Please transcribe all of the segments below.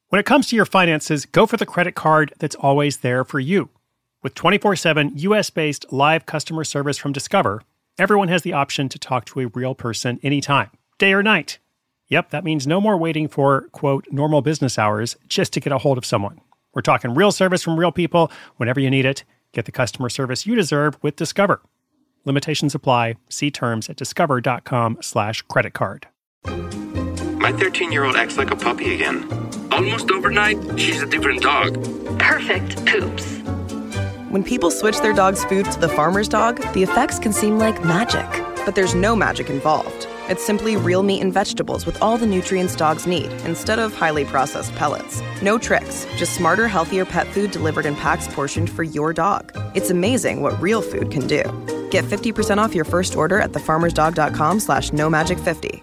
When it comes to your finances, go for the credit card that's always there for you. With 24/7 US-based live customer service from Discover, everyone has the option to talk to a real person anytime, day or night. Yep, that means no more waiting for, quote, normal business hours just to get a hold of someone. We're talking real service from real people whenever you need it. Get the customer service you deserve with Discover. Limitations apply. See terms at discover.com/creditcard. My 13-year-old acts like a puppy again. Almost overnight, she's a different dog. Perfect poops. When people switch their dog's food to the farmer's dog, the effects can seem like magic. But there's no magic involved. It's simply real meat and vegetables with all the nutrients dogs need, instead of highly processed pellets. No tricks, just smarter, healthier pet food delivered in packs portioned for your dog. It's amazing what real food can do. Get 50% off your first order at thefarmersdog.com/nomagicfifty.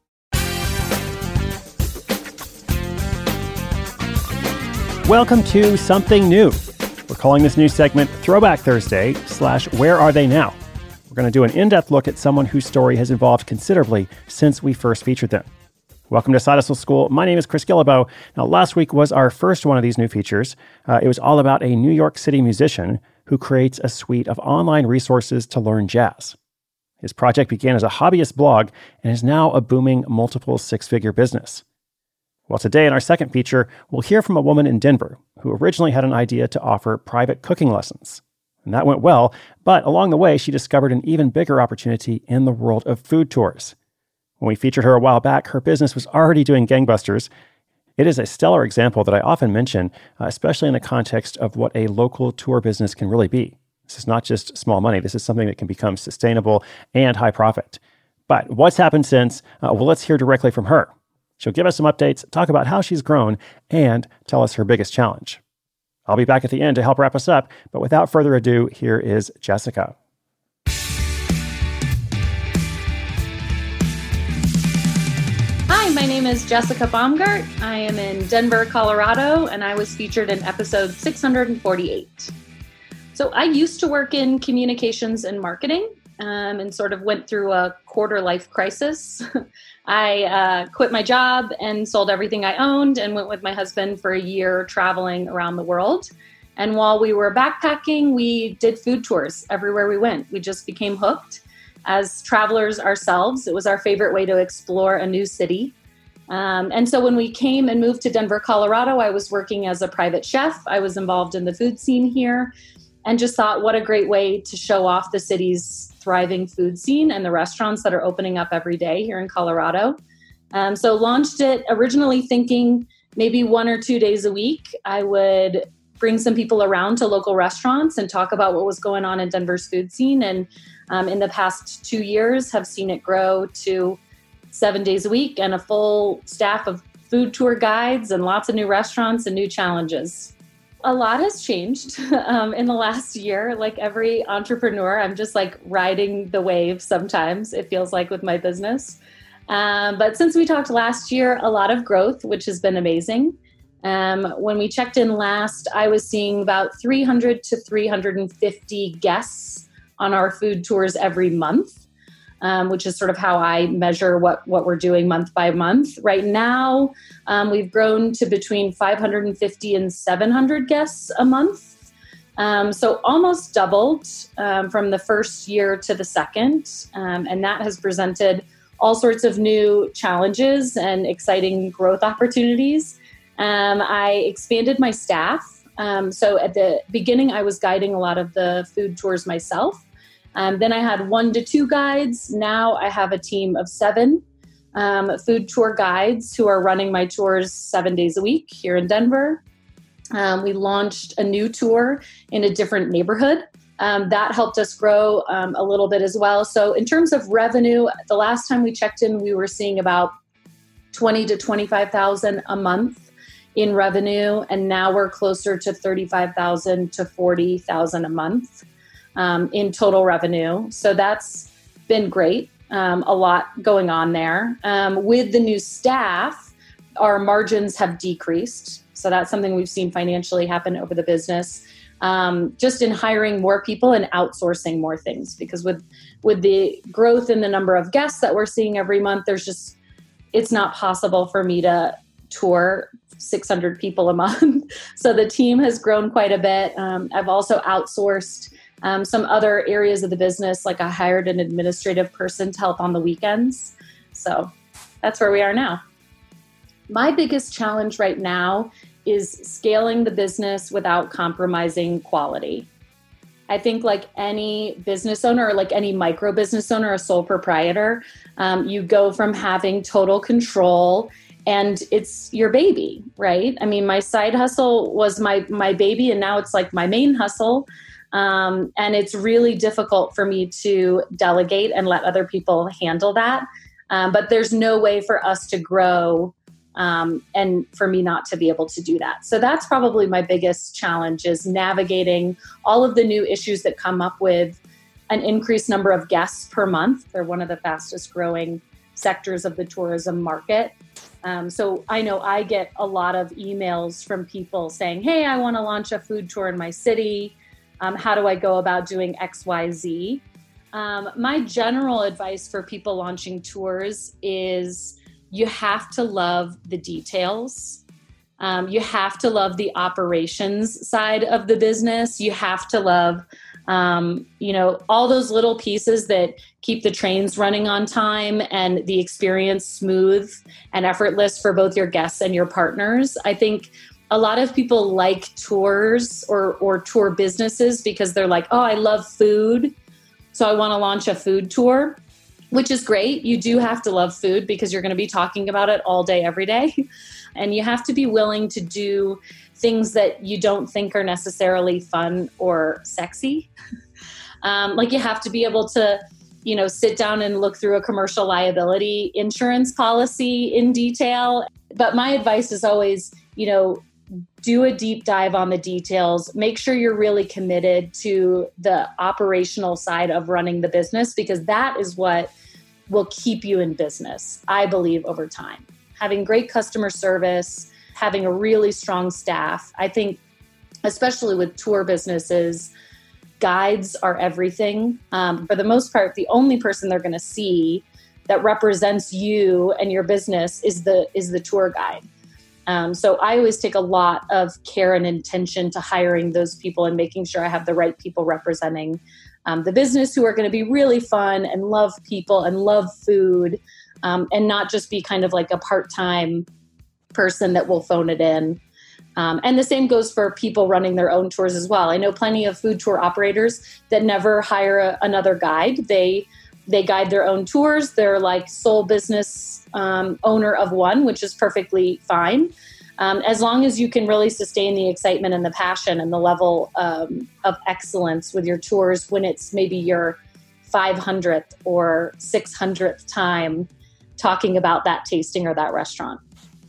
Welcome to Something New. We're calling this new segment Throwback Thursday / Where Are They Now? We're going to do an in-depth look at someone whose story has evolved considerably since we first featured them. Welcome to Side Hustle School. My name is Chris Guillebeau. Now, last week was our first one of these new features. It was all about a New York City musician who creates a suite of online resources to learn jazz. His project began as a hobbyist blog and is now a booming multiple six-figure business. Well, today in our second feature, we'll hear from a woman in Denver who originally had an idea to offer private cooking lessons. And that went well, but along the way, she discovered an even bigger opportunity in the world of food tours. When we featured her a while back, her business was already doing gangbusters. It is a stellar example that I often mention, especially in the context of what a local tour business can really be. This is not just small money. This is something that can become sustainable and high profit. But what's happened since? Well, let's hear directly from her. She'll give us some updates, talk about how she's grown, and tell us her biggest challenge. I'll be back at the end to help wrap us up, but without further ado, here is Jessica. Hi, my name is Jessica Baumgart. I am in Denver, Colorado, and I was featured in episode 648. So I used to work in communications and marketing, and sort of went through a quarter life crisis. I quit my job and sold everything I owned and went with my husband for a year traveling around the world. And while we were backpacking, we did food tours everywhere we went. We just became hooked as travelers ourselves. It was our favorite way to explore a new city. And so when we came and moved to Denver, Colorado, I was working as a private chef. I was involved in the food scene here and just thought, what a great way to show off the city's thriving food scene and the restaurants that are opening up every day here in Colorado. So launched it originally thinking maybe 1 or 2 days a week, I would bring some people around to local restaurants and talk about what was going on in Denver's food scene. And in the past 2 years have seen it grow to 7 days a week and a full staff of food tour guides and lots of new restaurants and new challenges. A lot has changed in the last year. Like every entrepreneur, I'm just like riding the wave sometimes, it feels like, with my business. But since we talked last year, a lot of growth, which has been amazing. When we checked in last, I was seeing about 300 to 350 guests on our food tours every month. Which is sort of how I measure what we're doing month by month. Right now, we've grown to between 550 and 700 guests a month. So almost doubled from the first year to the second. And that has presented all sorts of new challenges and exciting growth opportunities. I expanded my staff. So at the beginning, I was guiding a lot of the food tours myself. Then I had 1 to 2 guides. Now I have a team of 7 food tour guides who are running my tours 7 days a week here in Denver. We launched a new tour in a different neighborhood. That helped us grow a little bit as well. So in terms of revenue, the last time we checked in, we were seeing about 20 to 25,000 a month in revenue. And now we're closer to 35,000 to 40,000 a month. In total revenue. So that's been great. A lot going on there. With the new staff, our margins have decreased. So that's something we've seen financially happen over the business. Just in hiring more people and outsourcing more things. Because with the growth in the number of guests that we're seeing every month, it's not possible for me to tour 600 people a month. So the team has grown quite a bit. I've also outsourced some other areas of the business, like I hired an administrative person to help on the weekends. So that's where we are now. My biggest challenge right now is scaling the business without compromising quality. I think like any business owner or like any micro business owner, a sole proprietor, you go from having total control and it's your baby, right? I mean, my side hustle was my baby and now it's like my main hustle. And it's really difficult for me to delegate and let other people handle that. But there's no way for us to grow and for me not to be able to do that. So that's probably my biggest challenge, is navigating all of the new issues that come up with an increased number of guests per month. They're one of the fastest growing sectors of the tourism market. So I know I get a lot of emails from people saying, hey, I want to launch a food tour in my city. How do I go about doing X, Y, Z? My general advice for people launching tours is you have to love the details. You have to love the operations side of the business. You have to love, all those little pieces that keep the trains running on time and the experience smooth and effortless for both your guests and your partners. I think a lot of people like tours or tour businesses because they're like, oh, I love food, so I want to launch a food tour. Which is great. You do have to love food because you're going to be talking about it all day, every day. And you have to be willing to do things that you don't think are necessarily fun or sexy. Like you have to be able to, sit down and look through a commercial liability insurance policy in detail. But my advice is always, do a deep dive on the details. Make sure you're really committed to the operational side of running the business, because that is what will keep you in business, I believe, over time. Having great customer service, having a really strong staff. I think, especially with tour businesses, guides are everything. For the most part, the only person they're going to see that represents you and your business is the tour guide. So I always take a lot of care and intention to hiring those people and making sure I have the right people representing the business, who are going to be really fun and love people and love food, and not just be kind of like a part-time person that will phone it in. And the same goes for people running their own tours as well. I know plenty of food tour operators that never hire another guide. They guide their own tours. They're like sole business owner of one, which is perfectly fine. As long as you can really sustain the excitement and the passion and the level of excellence with your tours when it's maybe your 500th or 600th time talking about that tasting or that restaurant.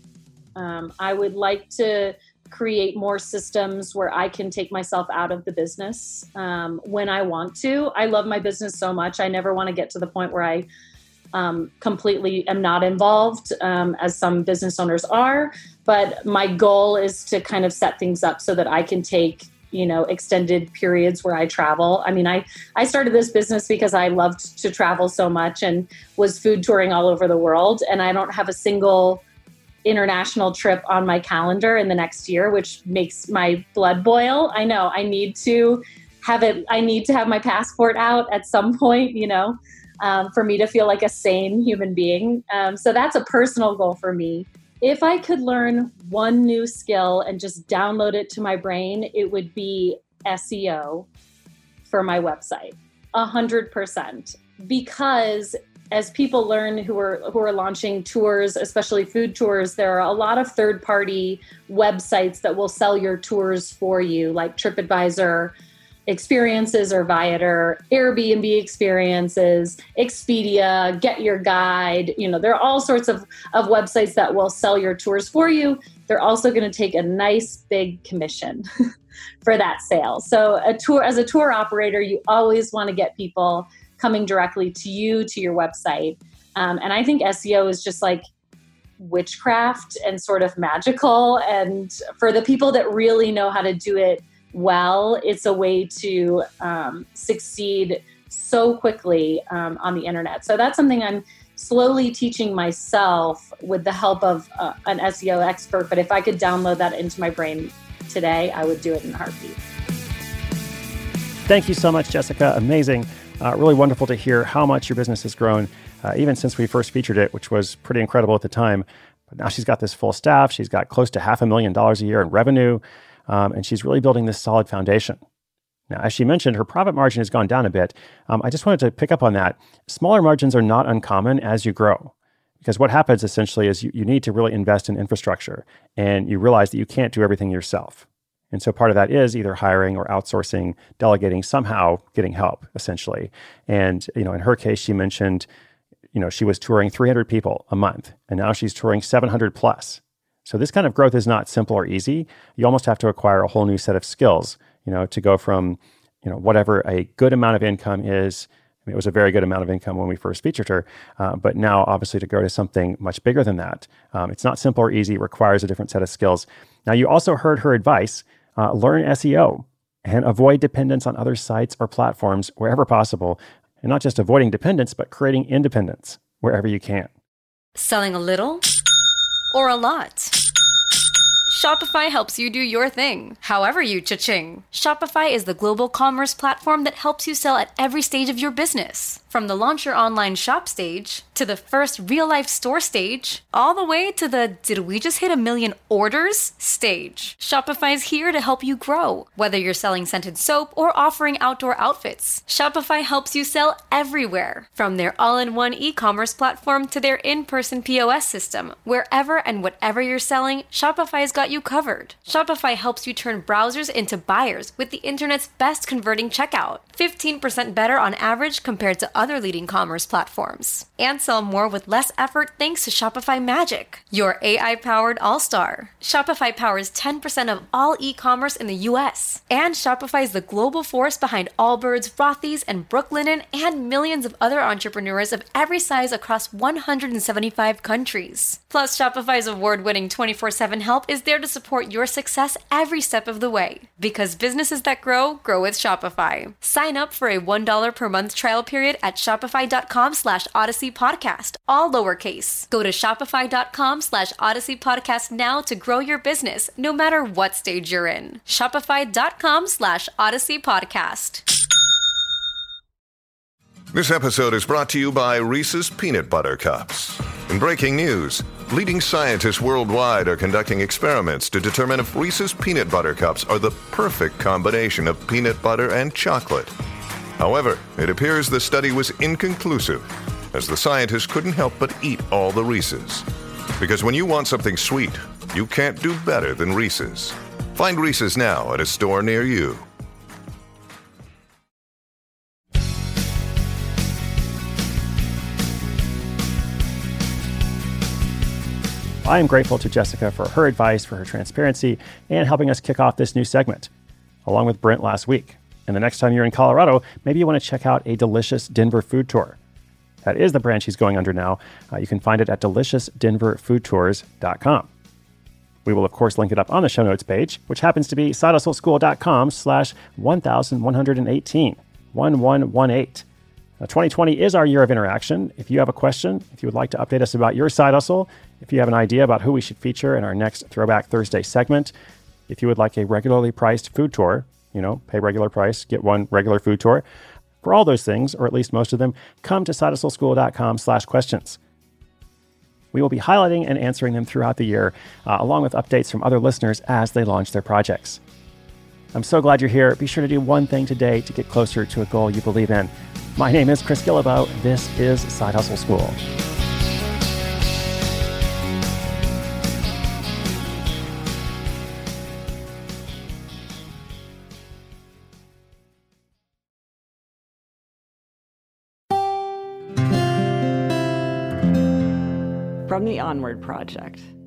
I would like to create more systems where I can take myself out of the business when I want to. I love my business so much. I never want to get to the point where I completely am not involved, as some business owners are. But my goal is to kind of set things up so that I can take, extended periods where I travel. I mean, I started this business because I loved to travel so much and was food touring all over the world. And I don't have a single international trip on my calendar in the next year, which makes my blood boil. I know I need to have it. I need to have my passport out at some point, for me to feel like a sane human being. So that's a personal goal for me. If I could learn one new skill and just download it to my brain, it would be SEO for my website, 100%. Because as people learn who are launching tours, especially food tours, there are a lot of third-party websites that will sell your tours for you, like TripAdvisor Experiences or Viator, Airbnb Experiences, Expedia, Get Your Guide. There are all sorts of websites that will sell your tours for you. They're also going to take a nice big commission for that sale. So as a tour operator, you always want to get people coming directly to you, to your website. And I think SEO is just like witchcraft and sort of magical. And for the people that really know how to do it well, it's a way to succeed so quickly on the internet. So that's something I'm slowly teaching myself with the help of an SEO expert. But if I could download that into my brain today, I would do it in a heartbeat. Thank you so much, Jessica. Amazing. Really wonderful to hear how much your business has grown, even since we first featured it, which was pretty incredible at the time. But now she's got this full staff. She's got close to $500,000 a year in revenue, and she's really building this solid foundation. Now, as she mentioned, her profit margin has gone down a bit. I just wanted to pick up on that. Smaller margins are not uncommon as you grow, because what happens essentially is you need to really invest in infrastructure, and you realize that you can't do everything yourself. And so part of that is either hiring or outsourcing, delegating, somehow getting help, essentially. And, in her case, she mentioned, she was touring 300 people a month, and now she's touring 700 plus. So this kind of growth is not simple or easy. You almost have to acquire a whole new set of skills, to go from, whatever a good amount of income is. I mean, it was a very good amount of income when we first featured her, but now obviously to grow to something much bigger than that. It's not simple or easy. It requires a different set of skills. Now, you also heard her advice. Learn SEO and avoid dependence on other sites or platforms wherever possible. And not just avoiding dependence, but creating independence wherever you can. Selling a little or a lot? Shopify helps you do your thing, however you cha-ching. Shopify is the global commerce platform that helps you sell at every stage of your business. From the launch your online shop stage, to the first real-life store stage, all the way to the did we just hit 1 million orders stage. Shopify's here to help you grow. Whether you're selling scented soap or offering outdoor outfits, Shopify helps you sell everywhere. From their all-in-one e-commerce platform to their in-person POS system, wherever and whatever you're selling, Shopify's got you covered. Shopify helps you turn browsers into buyers with the internet's best converting checkout. 15% better on average compared to other leading commerce platforms. And sell more with less effort thanks to Shopify Magic, your AI-powered all-star. Shopify powers 10% of all e-commerce in the US. And Shopify is the global force behind Allbirds, Rothy's, and Brooklinen, and millions of other entrepreneurs of every size across 175 countries. Plus, Shopify's award-winning 24/7 help is there to support your success every step of the way. Because businesses that grow with Shopify. Sign up for a $1 per month trial period at shopify.com/Odyssey Podcast, all lowercase. Go to shopify.com/Odyssey Podcast now to grow your business, no matter what stage you're in. Shopify.com/Odyssey Podcast. This episode is brought to you by Reese's Peanut Butter Cups. In breaking news, leading scientists worldwide are conducting experiments to determine if Reese's Peanut Butter Cups are the perfect combination of peanut butter and chocolate. However, it appears the study was inconclusive, as the scientists couldn't help but eat all the Reese's. Because when you want something sweet, you can't do better than Reese's. Find Reese's now at a store near you. I am grateful to Jessica for her advice, for her transparency, and helping us kick off this new segment, along with Brent last week. And the next time you're in Colorado, maybe you want to check out a delicious Denver food tour. That is the brand she's going under now. You can find it at deliciousdenverfoodtours.com. We will, of course, link it up on the show notes page, which happens to be sidehustleschool.com/1118, 1118. 2020 is our year of interaction. If you have a question, if you would like to update us about your side hustle, if you have an idea about who we should feature in our next Throwback Thursday segment, if you would like a regularly priced food tour, pay regular price, get one regular food tour. For all those things, or at least most of them, come to sidehustleschool.com/questions. We will be highlighting and answering them throughout the year, along with updates from other listeners as they launch their projects. I'm so glad you're here. Be sure to do one thing today to get closer to a goal you believe in. My name is Chris Guillebeau. This is Side Hustle School. From the Onward Project.